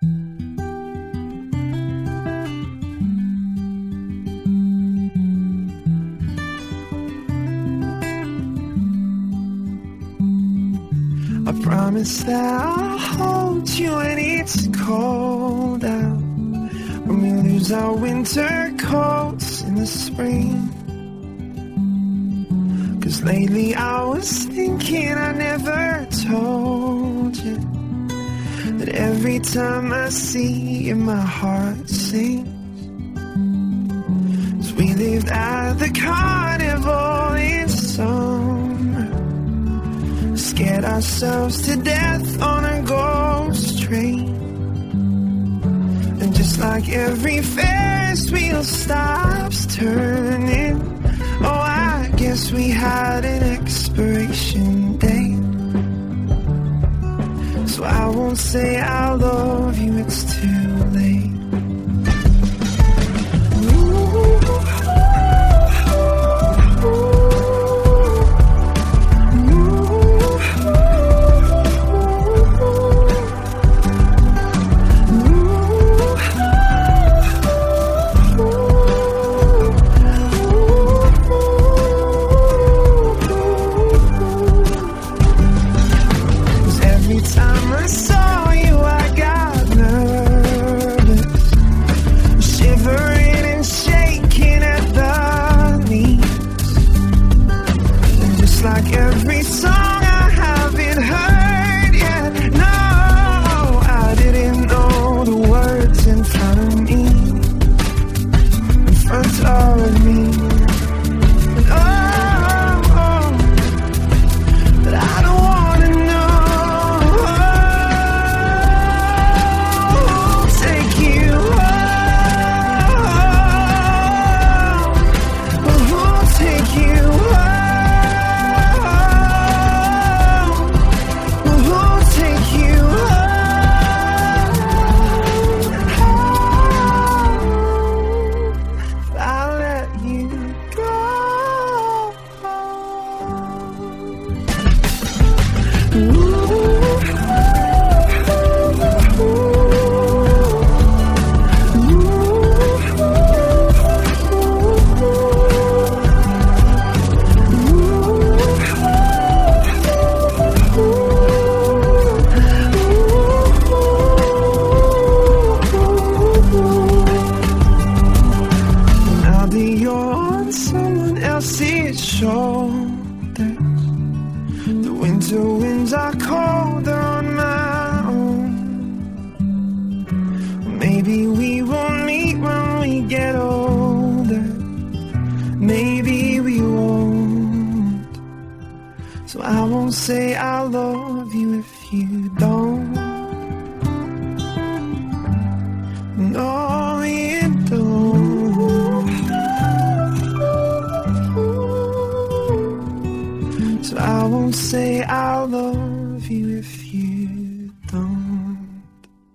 I promise that I'll hold you when it's cold out, when we lose our winter coats in the spring. 'Cause lately I was thinking I never told you that every time I see you my heart sings. 'Cause we lived at the carnival in summer, scared ourselves to death on a ghost train. And just like every Ferris wheel stops turning, oh, I guess we had an expiration date. So I won't say I love you, it's too late. The winter winds are colder on my own. Maybe we will meet when we get older. Maybe we won't. So I won't say I love you if you don't. No, you don't. So I won't say I love you if